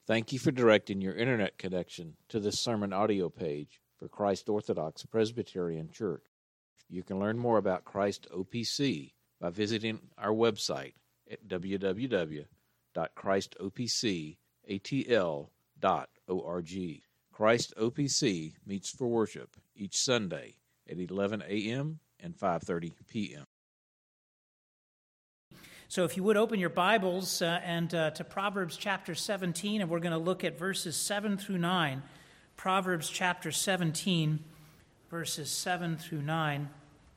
Thank you for directing your internet connection to this sermon audio page for Christ Orthodox Presbyterian Church. You can learn more about Christ OPC by visiting our website at www.christopcatl.org. Christ OPC meets for worship each Sunday at 11 a.m. and 5:30 p.m. So if you would open your Bibles to Proverbs chapter 17, and we're going to look at verses 7 through 9. Proverbs chapter 17, verses 7 through 9.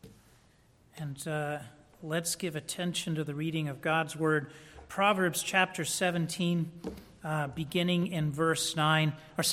And let's give attention to the reading of God's Word. Proverbs chapter 17, beginning in verse 7.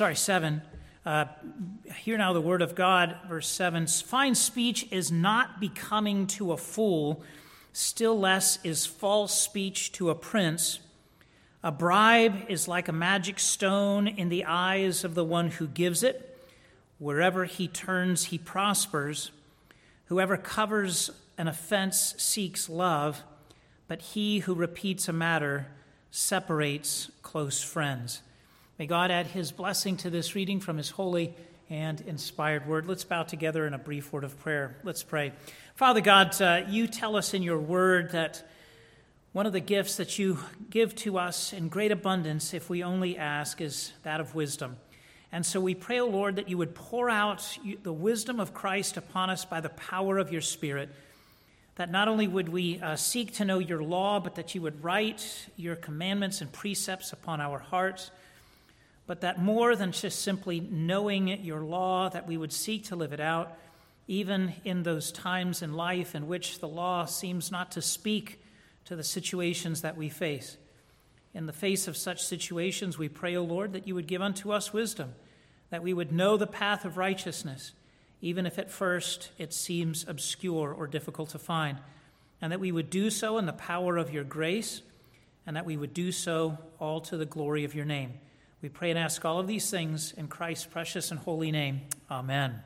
Hear now the word of God, verse 7. Fine speech is not becoming to a fool, still less is false speech to a prince. A bribe is like a magic stone in the eyes of the one who gives it. Wherever he turns, he prospers. Whoever covers an offense seeks love, but he who repeats a matter separates close friends. May God add his blessing to this reading from his holy and inspired word. Let's bow together in a brief word of prayer. Let's pray. Father God, you tell us in your word that one of the gifts that you give to us in great abundance, if we only ask, is that of wisdom. And so we pray, O Lord, that you would pour out the wisdom of Christ upon us by the power of your Spirit, that not only would we seek to know your law, but that you would write your commandments and precepts upon our hearts, but that more than just simply knowing your law, that we would seek to live it out, even in those times in life in which the law seems not to speak to the situations that we face. In the face of such situations, we pray, O Lord, that you would give unto us wisdom, that we would know the path of righteousness, even if at first it seems obscure or difficult to find, and that we would do so in the power of your grace, and that we would do so all to the glory of your name. We pray and ask all of these things in Christ's precious and holy name. Amen.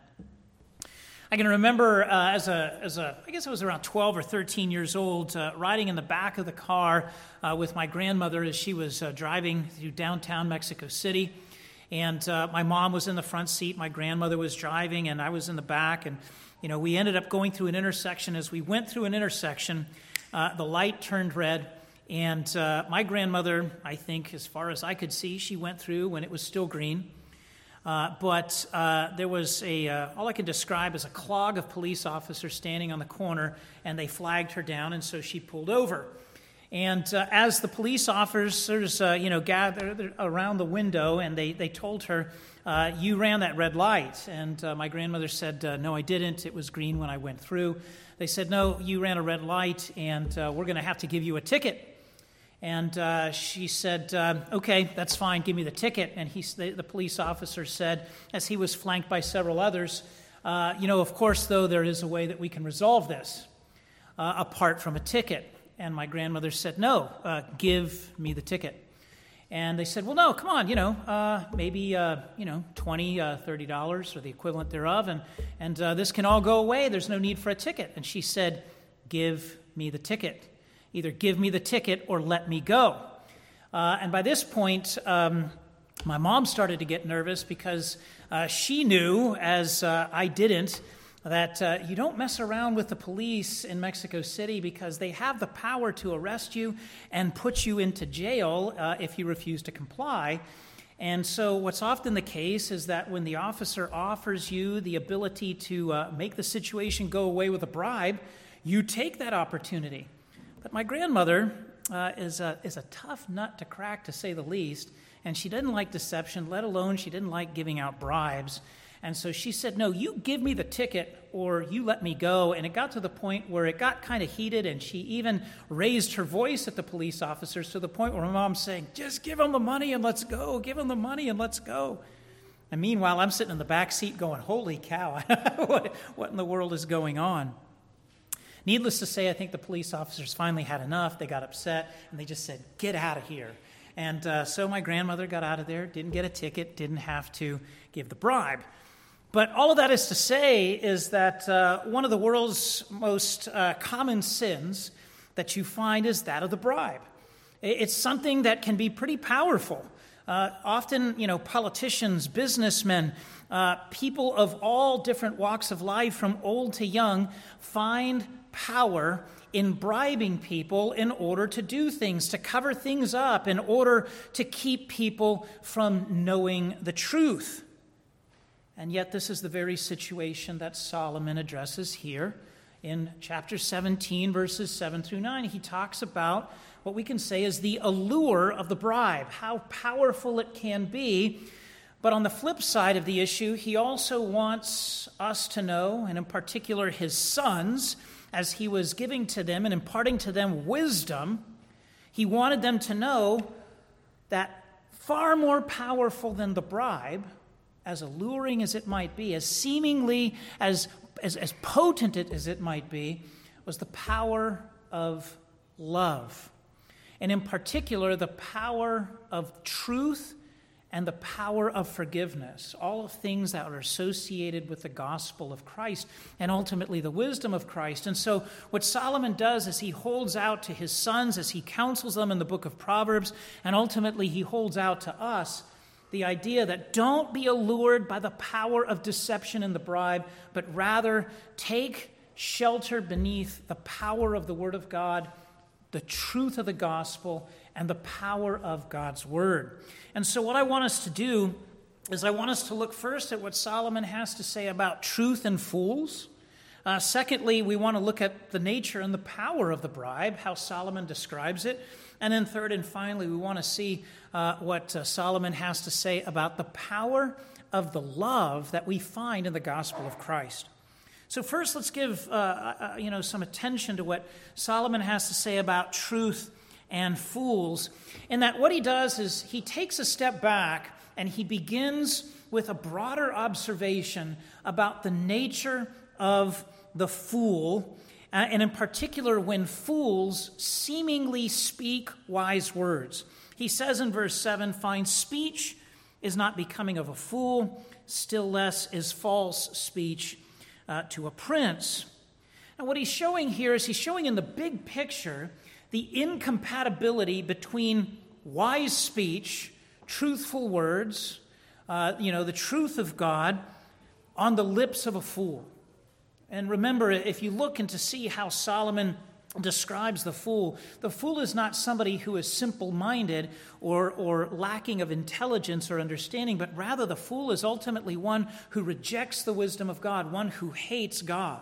I can remember I guess I was around 12 or 13 years old, riding in the back of the car with my grandmother as she was driving through downtown Mexico City. And my mom was in the front seat, my grandmother was driving, and I was in the back. And, we ended up going through an intersection. As we went through an intersection, the light turned red. And my grandmother, I think, as far as I could see, she went through when it was still green. But there was all I can describe as a clog of police officers standing on the corner, and they flagged her down, and so she pulled over. And as the police officers, gathered around the window, and they told her, you ran that red light. And my grandmother said, no, I didn't. It was green when I went through. They said, no, you ran a red light, and we're going to have to give you a ticket. And she said, okay, that's fine, give me the ticket. And the police officer said, as he was flanked by several others, of course, though, there is a way that we can resolve this apart from a ticket. And my grandmother said, no, give me the ticket. And they said, well, no, come on, maybe, $20, $30 or the equivalent thereof. And this can all go away. There's no need for a ticket. And she said, give me the ticket. Either give me the ticket or let me go. And by this point, my mom started to get nervous because she knew, as I didn't, that you don't mess around with the police in Mexico City because they have the power to arrest you and put you into jail if you refuse to comply. And so what's often the case is that when the officer offers you the ability to make the situation go away with a bribe, you take that opportunity. But my grandmother is a tough nut to crack, to say the least, and she didn't like deception, let alone she didn't like giving out bribes. And so she said, no, you give me the ticket or you let me go. And it got to the point where it got kind of heated, and she even raised her voice at the police officers to the point where my mom's saying, just give him the money and let's go. Give him the money and let's go. And meanwhile, I'm sitting in the back seat going, holy cow, what in the world is going on? Needless to say, I think the police officers finally had enough. They got upset, and they just said, get out of here. And so my grandmother got out of there, didn't get a ticket, didn't have to give the bribe. But all of that is to say is that one of the world's most common sins that you find is that of the bribe. It's something that can be pretty powerful. Often, politicians, businessmen, people of all different walks of life, from old to young, find power in bribing people in order to do things, to cover things up, in order to keep people from knowing the truth. And yet this is the very situation that Solomon addresses here in chapter 17, verses 7 through 9. He talks about what we can say is the allure of the bribe, how powerful it can be. But on the flip side of the issue, he also wants us to know, and in particular his sons, as he was giving to them and imparting to them wisdom, he wanted them to know that far more powerful than the bribe, as alluring as it might be, as seemingly as potent as it might be, was the power of love. And in particular, the power of truth and the power of forgiveness, all of things that are associated with the gospel of Christ and ultimately the wisdom of Christ. And so what Solomon does is he holds out to his sons as he counsels them in the book of Proverbs, and ultimately he holds out to us the idea that don't be allured by the power of deception and the bribe, but rather take shelter beneath the power of the Word of God, the truth of the gospel, and the power of God's word. And so what I want us to do is I want us to look first at what Solomon has to say about truth and fools. Secondly, we want to look at the nature and the power of the bribe, how Solomon describes it. And then third and finally, we want to see what Solomon has to say about the power of the love that we find in the gospel of Christ. So first, let's give some attention to what Solomon has to say about truth and fools, in that what he does is he takes a step back and he begins with a broader observation about the nature of the fool, and in particular when fools seemingly speak wise words. He says in verse 7, "Fine speech is not becoming of a fool, still less is false speech to a prince." And what he's showing here is he's showing in the big picture the incompatibility between wise speech, truthful words, the truth of God on the lips of a fool. And remember, if you look and to see how Solomon describes the fool is not somebody who is simple-minded or lacking of intelligence or understanding, but rather the fool is ultimately one who rejects the wisdom of God, one who hates God.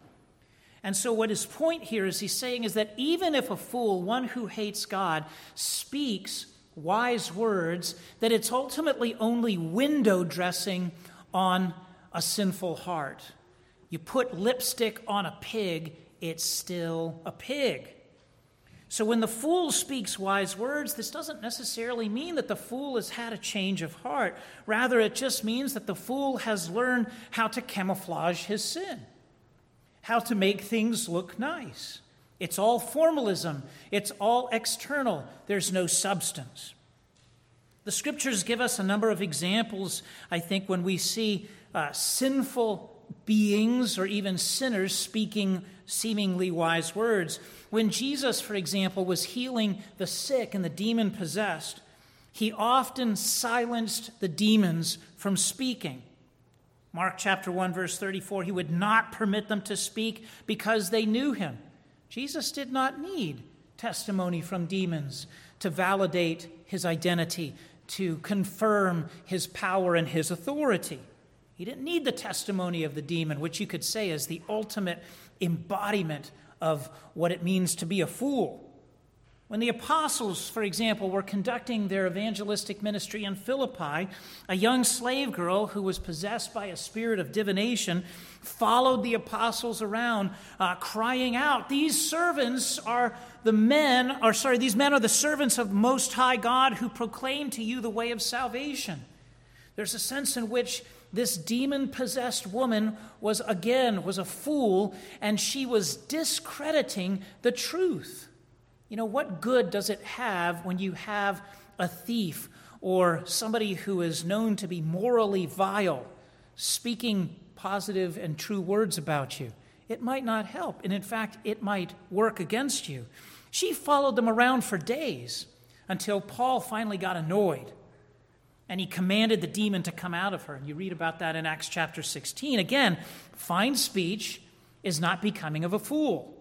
And so what his point here is he's saying is that even if a fool, one who hates God, speaks wise words, that it's ultimately only window dressing on a sinful heart. You put lipstick on a pig, it's still a pig. So when the fool speaks wise words, this doesn't necessarily mean that the fool has had a change of heart. Rather, it just means that the fool has learned how to camouflage his sin, how to make things look nice. It's all formalism. It's all external. There's no substance. The scriptures give us a number of examples, I think, when we see sinful beings or even sinners speaking seemingly wise words. When Jesus, for example, was healing the sick and the demon-possessed, he often silenced the demons from speaking. Mark chapter 1, verse 34, he would not permit them to speak because they knew him. Jesus did not need testimony from demons to validate his identity, to confirm his power and his authority. He didn't need the testimony of the demon, which you could say is the ultimate embodiment of what it means to be a fool. When the apostles, for example, were conducting their evangelistic ministry in Philippi, a young slave girl who was possessed by a spirit of divination followed the apostles around, crying out, these men are the servants of Most High God who proclaim to you the way of salvation. There's a sense in which this demon-possessed woman was a fool, and she was discrediting the truth. You know, what good does it have when you have a thief or somebody who is known to be morally vile speaking positive and true words about you? It might not help, and in fact, it might work against you. She followed them around for days until Paul finally got annoyed. and he commanded the demon to come out of her. And you read about that in Acts chapter 16. Again, fine speech is not becoming of a fool.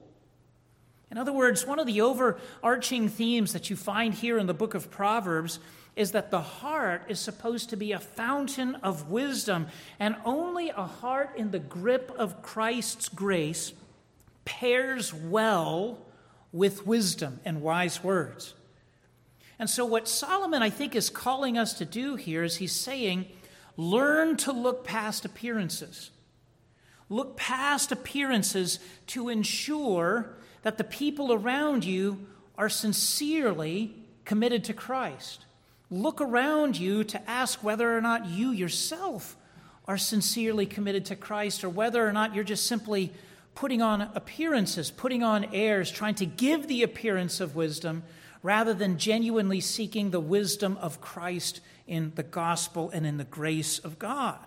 In other words, one of the overarching themes that you find here in the book of Proverbs is that the heart is supposed to be a fountain of wisdom, and only a heart in the grip of Christ's grace pairs well with wisdom and wise words. And so what Solomon, I think, is calling us to do here is he's saying, learn to look past appearances. Look past appearances to ensure that the people around you are sincerely committed to Christ. Look around you to ask whether or not you yourself are sincerely committed to Christ, or whether or not you're just simply putting on appearances, putting on airs, trying to give the appearance of wisdom rather than genuinely seeking the wisdom of Christ in the gospel and in the grace of God.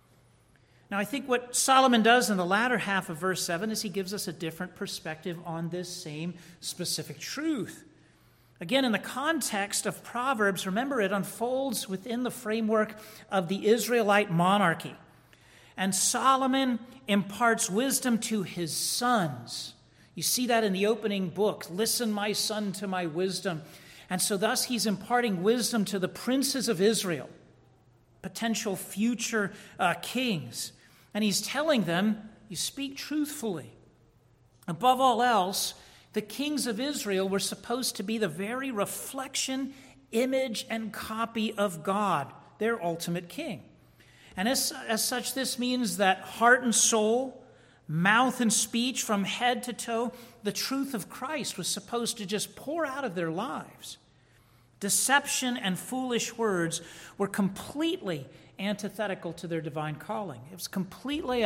Now, I think what Solomon does in the latter half of verse 7 is he gives us a different perspective on this same specific truth. Again, in the context of Proverbs, remember, it unfolds within the framework of the Israelite monarchy. And Solomon imparts wisdom to his sons. You see that in the opening book. Listen, my son, to my wisdom. And so thus he's imparting wisdom to the princes of Israel, potential future kings. And he's telling them, you speak truthfully. Above all else, the kings of Israel were supposed to be the very reflection, image, and copy of God, their ultimate king. And as such, this means that heart and soul, mouth and speech, from head to toe, the truth of Christ was supposed to just pour out of their lives. Deception and foolish words were completely antithetical to their divine calling. It was completely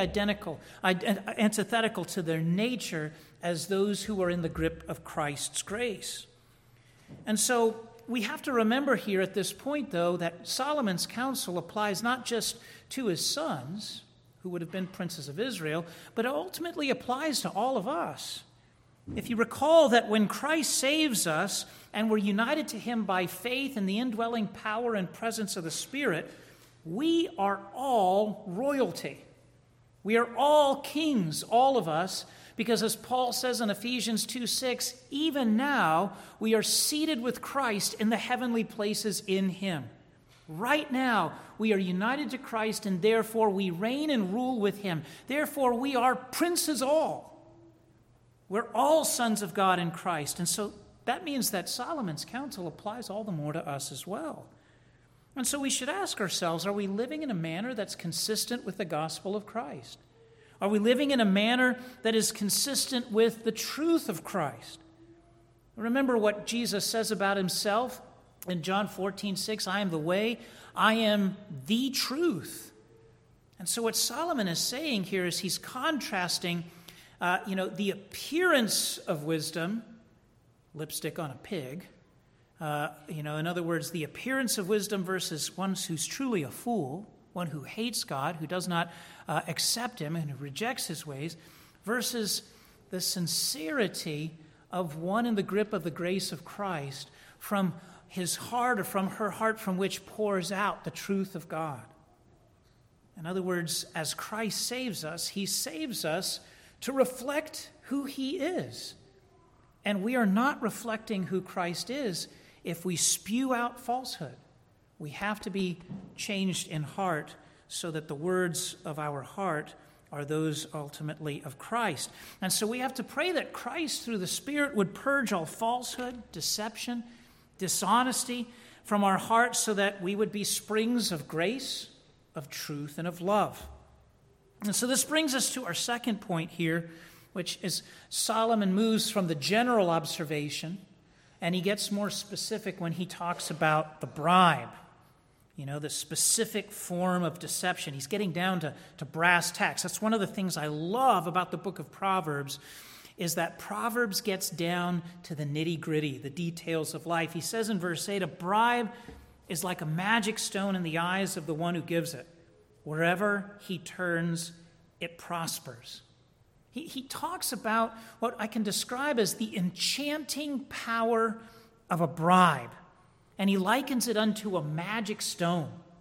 antithetical to their nature as those who are in the grip of Christ's grace. And so we have to remember here at this point, though, that Solomon's counsel applies not just to his sons, who would have been princes of Israel, but it ultimately applies to all of us. If you recall that when Christ saves us and we're united to him by faith in the indwelling power and presence of the Spirit, we are all royalty. We are all kings, all of us, because as Paul says in Ephesians 2:6, even now we are seated with Christ in the heavenly places in him. Right now we are united to Christ, and therefore we reign and rule with him. Therefore we are princes all. We're all sons of God in Christ. And so that means that Solomon's counsel applies all the more to us as well. And so we should ask ourselves, are we living in a manner that's consistent with the gospel of Christ? Are we living in a manner that is consistent with the truth of Christ? Remember what Jesus says about himself in John 14:6, I am the way, I am the truth. And so what Solomon is saying here is he's contrasting the appearance of wisdom, lipstick on a pig, in other words, the appearance of wisdom versus one who's truly a fool, one who hates God, who does not accept him and who rejects his ways, versus the sincerity of one in the grip of the grace of Christ from his heart or from her heart, from which pours out the truth of God. In other words, as Christ saves us, he saves us to reflect who he is. And we are not reflecting who Christ is if we spew out falsehood. We have to be changed in heart so that the words of our heart are those ultimately of Christ. And so we have to pray that Christ, through the Spirit, would purge all falsehood, deception, dishonesty from our hearts so that we would be springs of grace, of truth, and of love. And so this brings us to our second point here, which is Solomon moves from the general observation and he gets more specific when he talks about the bribe, the specific form of deception. He's getting down to brass tacks. That's one of the things I love about the book of Proverbs, is that Proverbs gets down to the nitty-gritty, the details of life. He says in verse 8, a bribe is like a magic stone in the eyes of the one who gives it. Wherever he turns, it prospers. He talks about what I can describe as the enchanting power of a bribe, and he likens it unto a magic stone.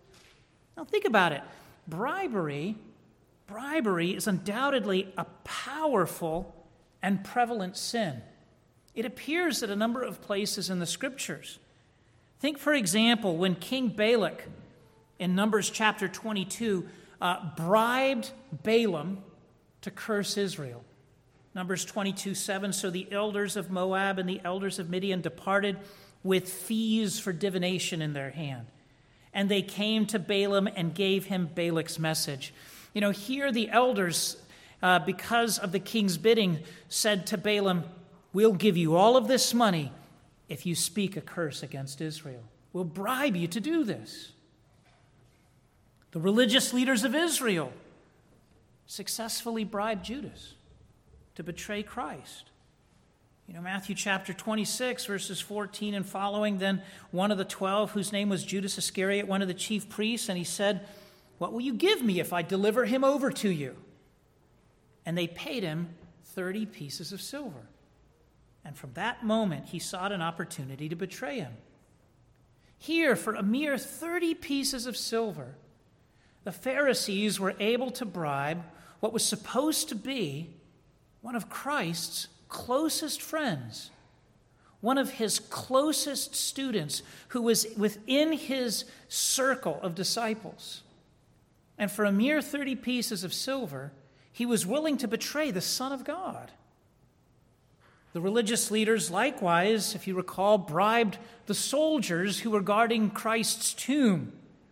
Now think about it. Bribery is undoubtedly a powerful and prevalent sin. It appears at a number of places in the Scriptures. Think, for example, when King Balak in Numbers chapter 22 bribed Balaam to curse Israel. Numbers 22:7, so the elders of Moab and the elders of Midian departed with fees for divination in their hand. And they came to Balaam and gave him Balak's message. Here the elders, because of the king's bidding, said to Balaam, we'll give you all of this money if you speak a curse against Israel. We'll bribe you to do this. The religious leaders of Israel successfully bribed Judas to betray Christ. Matthew chapter 26, verses 14 and following, then one of the 12, whose name was Judas Iscariot, one of the chief priests, and he said, what will you give me if I deliver him over to you? And they paid him 30 pieces of silver. And from that moment, he sought an opportunity to betray him. Here, for a mere 30 pieces of silver, the Pharisees were able to bribe what was supposed to be one of Christ's closest friends, one of his closest students who was within his circle of disciples. And for a mere 30 pieces of silver, he was willing to betray the Son of God. The religious leaders likewise, if you recall, bribed the soldiers who were guarding Christ's tomb.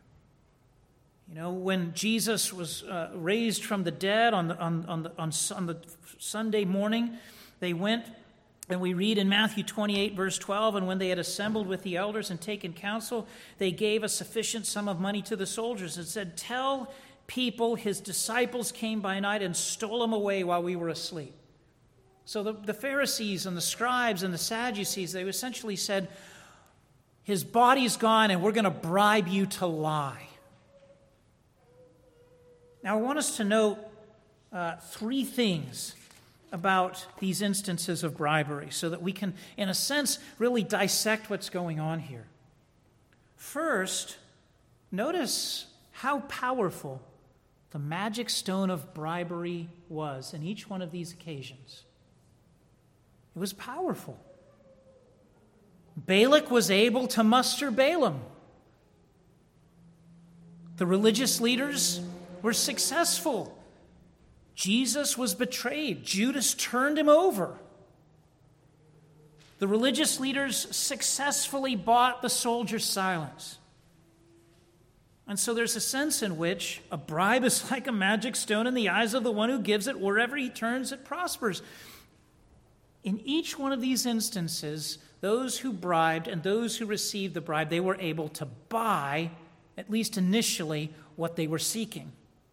When Jesus was raised from the dead on the Sunday morning, they went, and we read in Matthew 28, verse 12, and when they had assembled with the elders and taken counsel, they gave a sufficient sum of money to the soldiers and said, tell people his disciples came by night and stole him away while we were asleep. So the Pharisees and the scribes and the Sadducees, they essentially said, his body's gone and we're going to bribe you to lie. Now, I want us to note three things about these instances of bribery so that we can, in a sense, really dissect what's going on here. First, notice how powerful the magic stone of bribery was in each one of these occasions. It was powerful. Balak was able to muster Balaam. The religious leaders were successful. Jesus was betrayed. Judas turned him over. The religious leaders successfully bought the soldiers' silence. And so there's a sense in which a bribe is like a magic stone in the eyes of the one who gives it. Wherever he turns, it prospers. In each one of these instances, those who bribed and those who received the bribe, they were able to buy, at least initially, what they were seeking.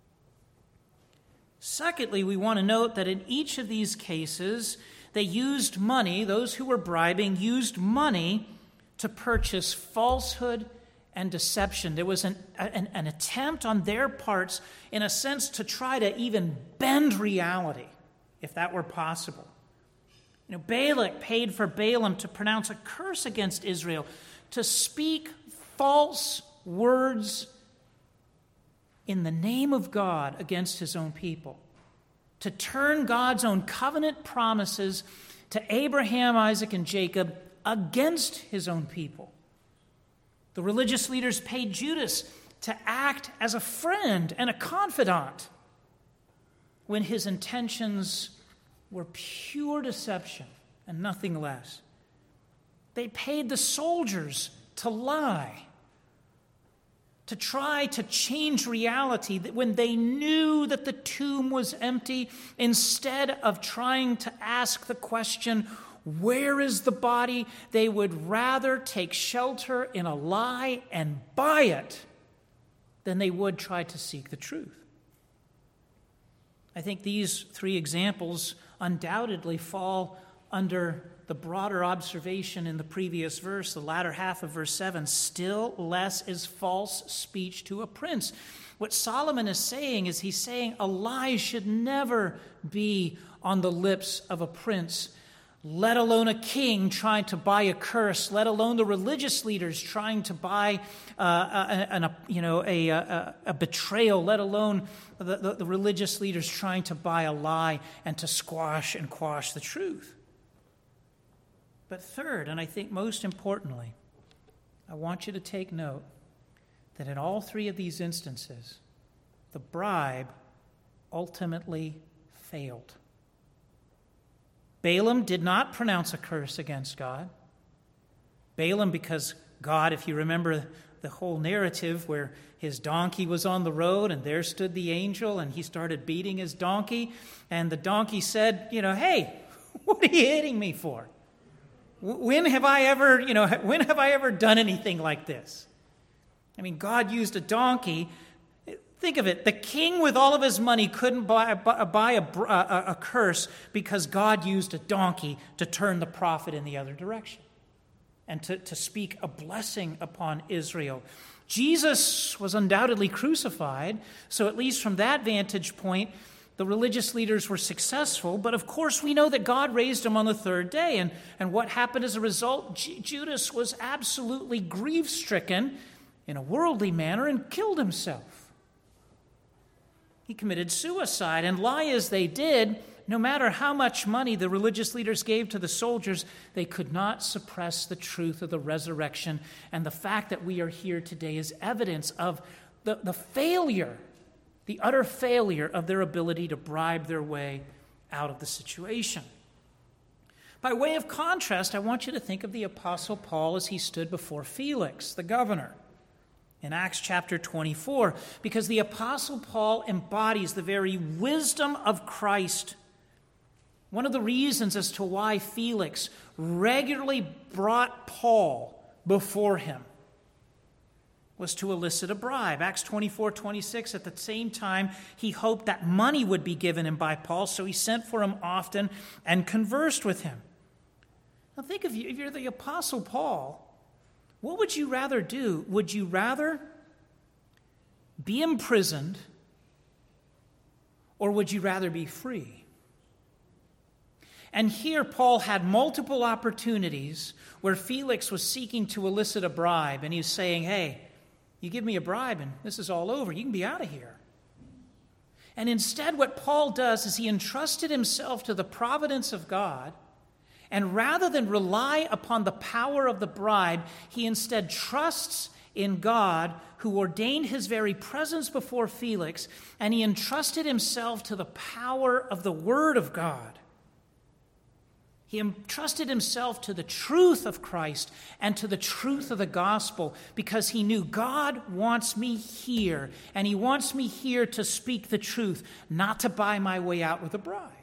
Secondly, we want to note that in each of these cases, they used money, those who were bribing used money to purchase falsehood and deception. There was an attempt on their parts, in a sense, to try to even bend reality, if that were possible. Balak paid for Balaam to pronounce a curse against Israel, to speak false words in the name of God against his own people, to turn God's own covenant promises to Abraham, Isaac, and Jacob against his own people. The religious leaders paid Judas to act as a friend and a confidant when his intentions were pure deception and nothing less. They paid the soldiers to lie, to try to change reality when they knew that the tomb was empty, instead of trying to ask the question, where is the body? They would rather take shelter in a lie and buy it than they would try to seek the truth. I think these three examples undoubtedly fall under the broader observation in the previous verse, the latter half of verse 7, still less is false speech to a prince. What Solomon is saying is he's saying a lie should never be on the lips of a prince. let alone a king trying to buy a curse, let alone the religious leaders trying to buy a betrayal, let alone the religious leaders trying to buy a lie and to squash and quash the truth. But third, and I think most importantly, I want you to take note that in all three of these instances, the bribe ultimately failed. Balaam did not pronounce a curse against God. Balaam, because God, if you remember the whole narrative where his donkey was on the road and there stood the angel and he started beating his donkey, and the donkey said, hey, what are you hitting me for? When have I ever done anything like this? I mean, God used a donkey. Think of it. The king with all of his money couldn't buy a curse because God used a donkey to turn the prophet in the other direction and to speak a blessing upon Israel. Jesus was undoubtedly crucified, so at least from that vantage point, the religious leaders were successful. But of course, we know that God raised him on the third day. And what happened as a result? Judas was absolutely grief-stricken in a worldly manner and killed himself. He committed suicide, and lie as they did, no matter how much money the religious leaders gave to the soldiers, they could not suppress the truth of the resurrection. And the fact that we are here today is evidence of the failure, the utter failure of their ability to bribe their way out of the situation. By way of contrast, I want you to think of the Apostle Paul as he stood before Felix, the governor, in Acts chapter 24, because the Apostle Paul embodies the very wisdom of Christ. One of the reasons as to why Felix regularly brought Paul before him was to elicit a bribe. Acts 24:26, at the same time, he hoped that money would be given him by Paul, so he sent for him often and conversed with him. Now think of you, if you're the Apostle Paul, what would you rather do? Would you rather be imprisoned, or would you rather be free? And here Paul had multiple opportunities where Felix was seeking to elicit a bribe, and he was saying, hey, you give me a bribe and this is all over. You can be out of here. And instead what Paul does is he entrusted himself to the providence of God, and rather than rely upon the power of the bribe, he instead trusts in God, who ordained his very presence before Felix, and he entrusted himself to the power of the Word of God. He entrusted himself to the truth of Christ and to the truth of the gospel, because he knew God wants me here, and he wants me here to speak the truth, not to buy my way out with a bribe.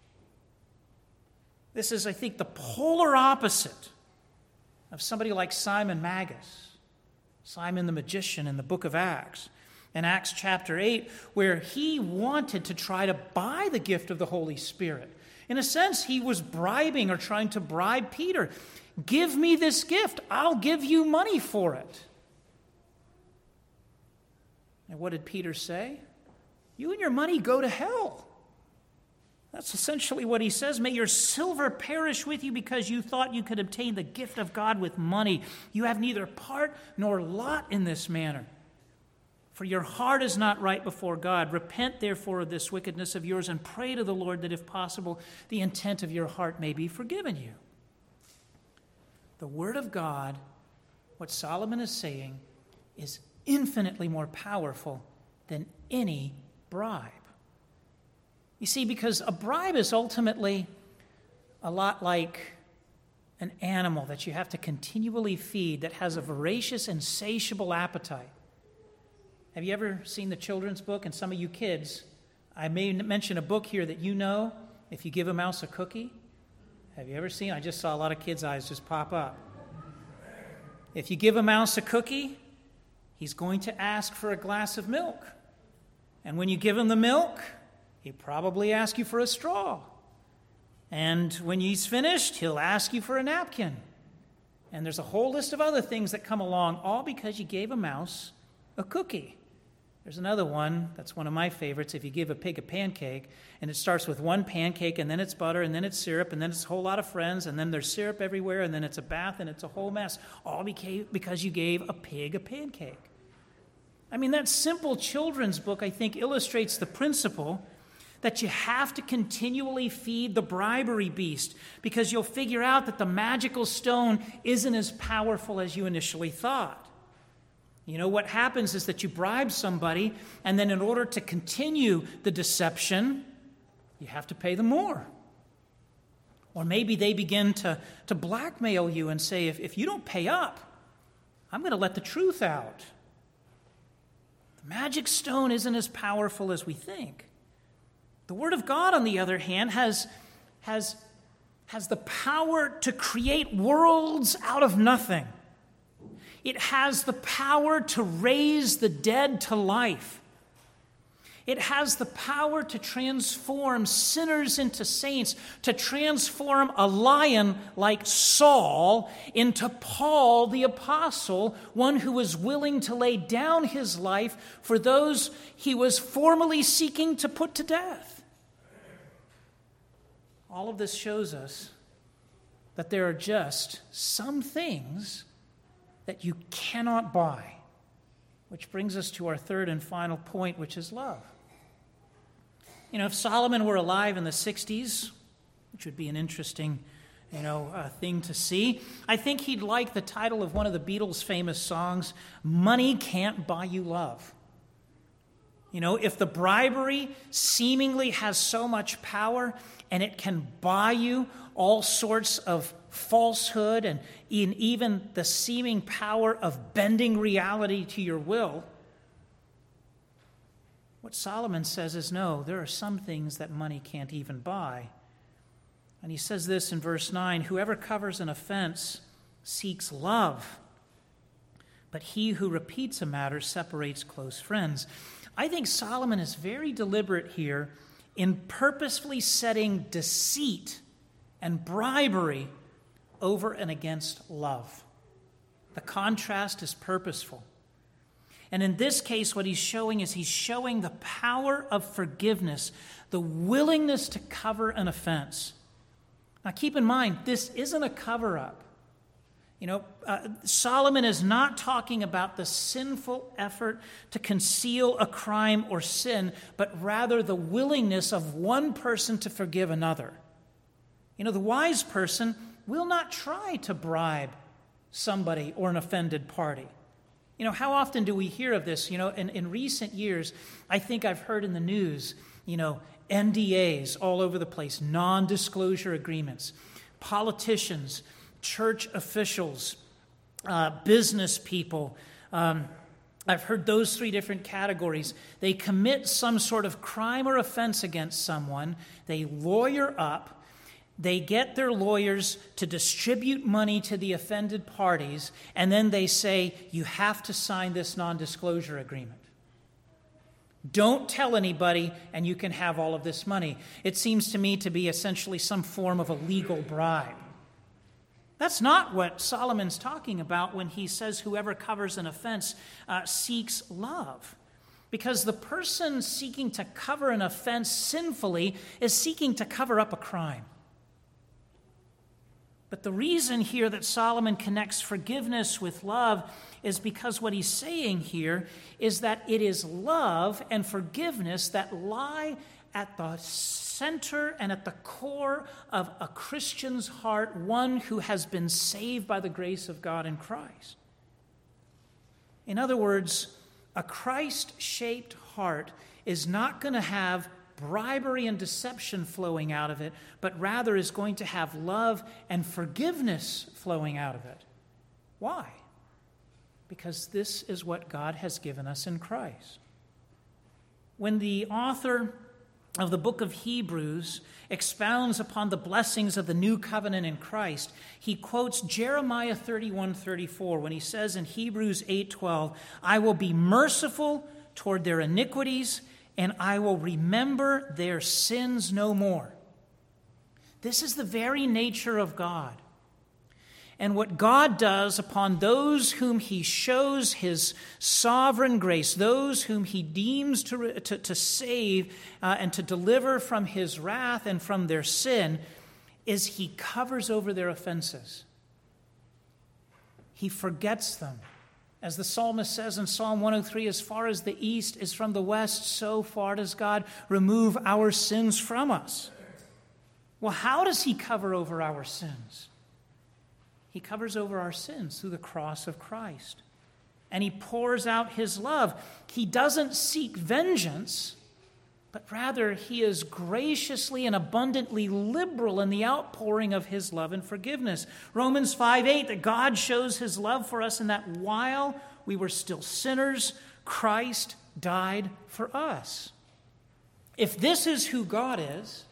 This is, I think, the polar opposite of somebody like Simon Magus, Simon the magician in the book of Acts. In Acts chapter 8, where he wanted to try to buy the gift of the Holy Spirit. In a sense, he was bribing or trying to bribe Peter. Give me this gift. I'll give you money for it. And what did Peter say? You and your money go to hell. That's essentially what he says. May your silver perish with you because you thought you could obtain the gift of God with money. You have neither part nor lot in this manner. For your heart is not right before God. Repent, therefore, of this wickedness of yours and pray to the Lord that, if possible, the intent of your heart may be forgiven you. The Word of God, what Solomon is saying, is infinitely more powerful than any bribe. You see, because a bribe is ultimately a lot like an animal that you have to continually feed, that has a voracious, insatiable appetite. Have you ever seen the children's book? And some of you kids, I may mention a book here that you know, If You Give a Mouse a Cookie. Have you ever seen? I just saw a lot of kids' eyes just pop up. If you give a mouse a cookie, he's going to ask for a glass of milk. And when you give him the milk, he'll probably ask you for a straw. And when he's finished, he'll ask you for a napkin. And there's a whole list of other things that come along, all because you gave a mouse a cookie. There's another one that's one of my favorites. If you give a pig a pancake, and it starts with one pancake, and then it's butter, and then it's syrup, and then it's a whole lot of friends, and then there's syrup everywhere, and then it's a bath, and it's a whole mess, all because you gave a pig a pancake. I mean, that simple children's book, I think, illustrates the principle that you have to continually feed the bribery beast, because you'll figure out that the magical stone isn't as powerful as you initially thought. You know, what happens is that you bribe somebody, and then in order to continue the deception, you have to pay them more. Or maybe they begin to blackmail you and say, if you don't pay up, I'm going to let the truth out. The magic stone isn't as powerful as we think. The Word of God, on the other hand, has the power to create worlds out of nothing. It has the power to raise the dead to life. It has the power to transform sinners into saints, to transform a lion like Saul into Paul the apostle, one who was willing to lay down his life for those he was formerly seeking to put to death. All of this shows us that there are just some things that you cannot buy. Which brings us to our third and final point, which is love. You know, if Solomon were alive in the 60s, which would be an interesting, thing to see, I think he'd like the title of one of the Beatles' famous songs, "Money Can't Buy You Love." You know, if the bribery seemingly has so much power and it can buy you all sorts of falsehood and even the seeming power of bending reality to your will, what Solomon says is no, there are some things that money can't even buy. And he says this in verse 9, "Whoever covers an offense seeks love, but he who repeats a matter separates close friends." I think Solomon is very deliberate here in purposefully setting deceit and bribery over and against love. The contrast is purposeful. And in this case, what he's showing is he's showing the power of forgiveness, the willingness to cover an offense. Now keep in mind, this isn't a cover-up. Solomon is not talking about the sinful effort to conceal a crime or sin, but rather the willingness of one person to forgive another. The wise person will not try to bribe somebody or an offended party. How often do we hear of this? In recent years, I think I've heard in the news, NDAs all over the place, non-disclosure agreements, politicians, church officials, business people. I've heard those three different categories. They commit some sort of crime or offense against someone. They lawyer up. They get their lawyers to distribute money to the offended parties, and then they say, you have to sign this non-disclosure agreement. Don't tell anybody, and you can have all of this money. It seems to me to be essentially some form of a legal bribe. That's not what Solomon's talking about when he says whoever covers an offense seeks love. Because the person seeking to cover an offense sinfully is seeking to cover up a crime. But the reason here that Solomon connects forgiveness with love is because what he's saying here is that it is love and forgiveness that lie at the center and at the core of a Christian's heart, one who has been saved by the grace of God in Christ. In other words, a Christ-shaped heart is not going to have bribery and deception flowing out of it, but rather is going to have love and forgiveness flowing out of it. Why? Because this is what God has given us in Christ. When the author of the book of Hebrews expounds upon the blessings of the new covenant in Christ, he quotes Jeremiah 31:34 when he says in Hebrews 8:12, "I will be merciful toward their iniquities, and I will remember their sins no more." This is the very nature of God. And what God does upon those whom he shows his sovereign grace, those whom he deems to save and to deliver from his wrath and from their sin, is he covers over their offenses. He forgets them. As the psalmist says in Psalm 103, as far as the east is from the west, so far does God remove our sins from us. Well, how does he cover over our sins? He covers over our sins through the cross of Christ. And he pours out his love. He doesn't seek vengeance, but rather he is graciously and abundantly liberal in the outpouring of his love and forgiveness. Romans 5:8, that God shows his love for us in that while we were still sinners, Christ died for us. If this is who God is,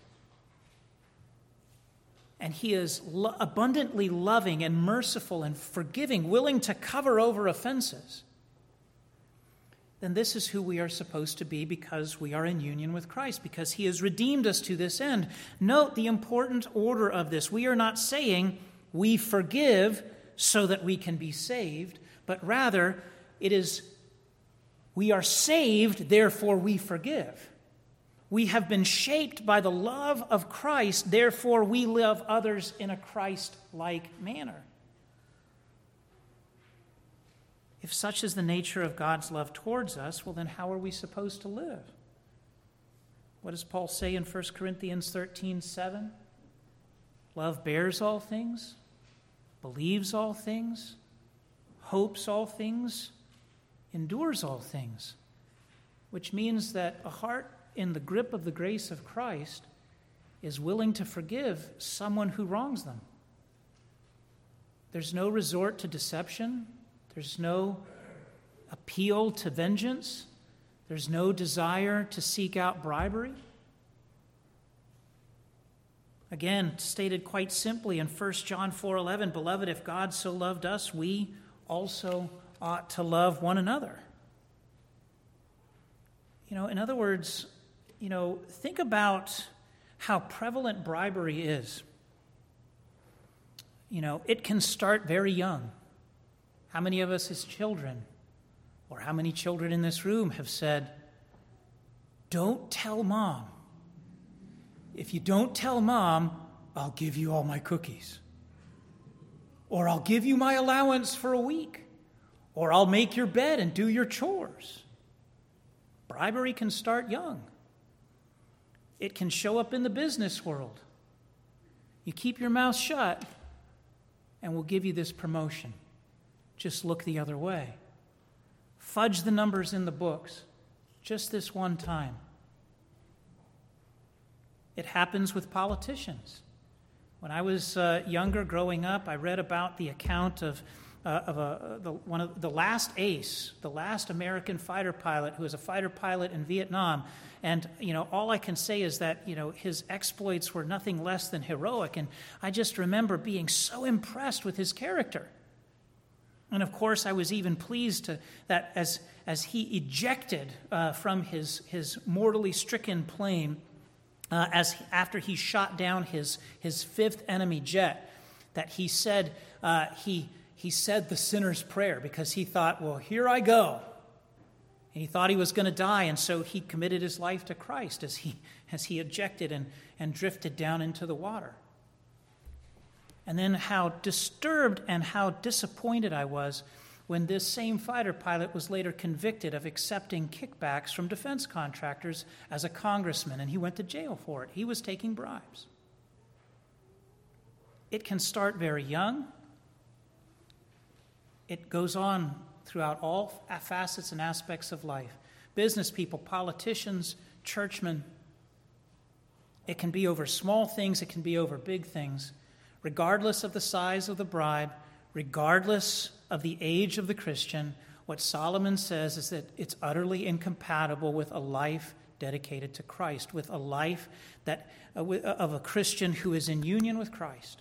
and he is abundantly loving and merciful and forgiving, willing to cover over offenses, then this is who we are supposed to be because we are in union with Christ, because he has redeemed us to this end. Note the important order of this. We are not saying we forgive so that we can be saved, but rather it is we are saved, therefore we forgive. We have been shaped by the love of Christ, therefore we love others in a Christ-like manner. If such is the nature of God's love towards us, well then how are we supposed to live? What does Paul say in 1 Corinthians 13:7? Love bears all things, believes all things, hopes all things, endures all things, which means that a heart in the grip of the grace of Christ is willing to forgive someone who wrongs them. There's no resort to deception. There's no appeal to vengeance. There's no desire to seek out bribery. Again, stated quite simply in 1 John 4:11, beloved, if God so loved us, we also ought to love one another. In other words, think about how prevalent bribery is. It can start very young. How many of us as children, or how many children in this room have said, don't tell Mom. If you don't tell Mom, I'll give you all my cookies. Or I'll give you my allowance for a week. Or I'll make your bed and do your chores. Bribery can start young. It can show up in the business world. You keep your mouth shut, and we'll give you this promotion. Just look the other way. Fudge the numbers in the books, just this one time. It happens with politicians. When I was younger, growing up, I read about the account of the last ace, the last American fighter pilot who was a fighter pilot in Vietnam. And, all I can say is that, his exploits were nothing less than heroic. And I just remember being so impressed with his character. And, of course, I was even pleased that as he ejected from his mortally stricken plane, after he shot down his fifth enemy jet, that he said he said the sinner's prayer because he thought, well, here I go. And he thought he was going to die, and so he committed his life to Christ as he ejected and drifted down into the water. And then how disturbed and how disappointed I was when this same fighter pilot was later convicted of accepting kickbacks from defense contractors as a congressman, and he went to jail for it. He was taking bribes. It can start very young. It goes on throughout all facets and aspects of life. Business people, politicians, churchmen. It can be over small things. It can be over big things. Regardless of the size of the bribe, regardless of the age of the Christian, what Solomon says is that it's utterly incompatible with a life dedicated to Christ, with a life of a Christian who is in union with Christ.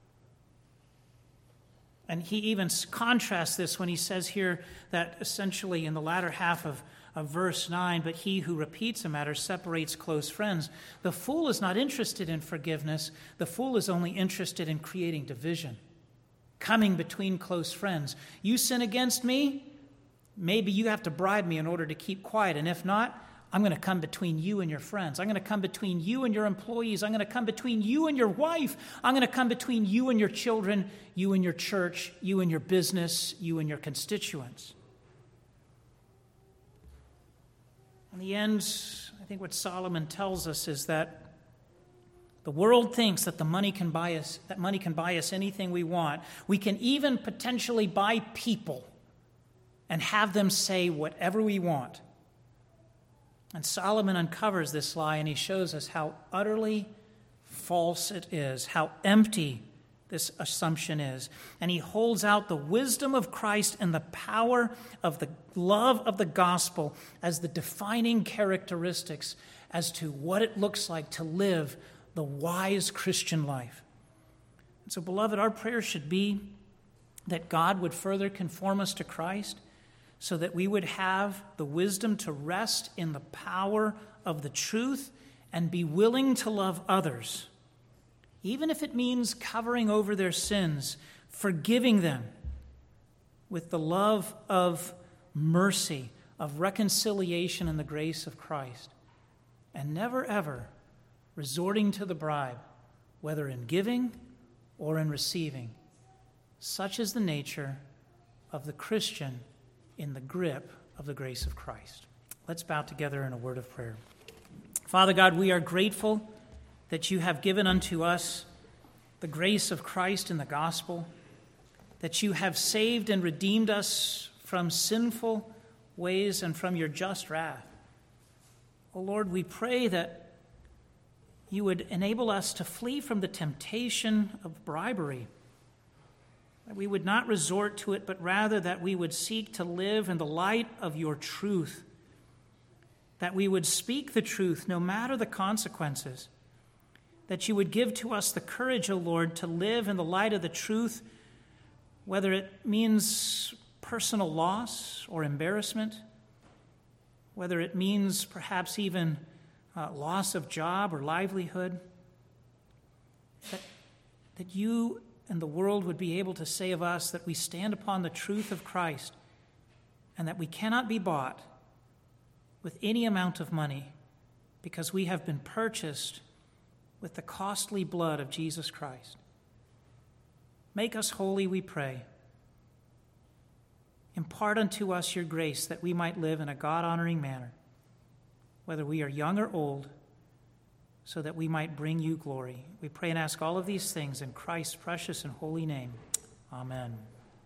And he even contrasts this when he says here that essentially in the latter half of verse 9, but he who repeats a matter separates close friends. The fool is not interested in forgiveness. The fool is only interested in creating division, coming between close friends. You sin against me, maybe you have to bribe me in order to keep quiet. And if not, I'm going to come between you and your friends. I'm going to come between you and your employees. I'm going to come between you and your wife. I'm going to come between you and your children, you and your church, you and your business, you and your constituents. In the end, I think what Solomon tells us is that the world thinks that money can buy us anything we want. We can even potentially buy people and have them say whatever we want. And Solomon uncovers this lie, and he shows us how utterly false it is, how empty this assumption is. And he holds out the wisdom of Christ and the power of the love of the gospel as the defining characteristics as to what it looks like to live the wise Christian life. And so, beloved, our prayer should be that God would further conform us to Christ so that we would have the wisdom to rest in the power of the truth and be willing to love others, even if it means covering over their sins, forgiving them with the love of mercy, of reconciliation and the grace of Christ, and never ever resorting to the bribe, whether in giving or in receiving. Such is the nature of the Christian in the grip of the grace of Christ. Let's bow together in a word of prayer. Father God, we are grateful that you have given unto us the grace of Christ in the gospel, that you have saved and redeemed us from sinful ways and from your just wrath. Oh Lord, we pray that you would enable us to flee from the temptation of bribery, that we would not resort to it, but rather that we would seek to live in the light of your truth, that we would speak the truth no matter the consequences, that you would give to us the courage, O Lord, to live in the light of the truth, whether it means personal loss or embarrassment, whether it means perhaps even loss of job or livelihood, that you and the world would be able to say of us that we stand upon the truth of Christ and that we cannot be bought with any amount of money because we have been purchased with the costly blood of Jesus Christ. Make us holy, we pray. Impart unto us your grace that we might live in a God-honoring manner, whether we are young or old, so that we might bring you glory. We pray and ask all of these things in Christ's precious and holy name. Amen.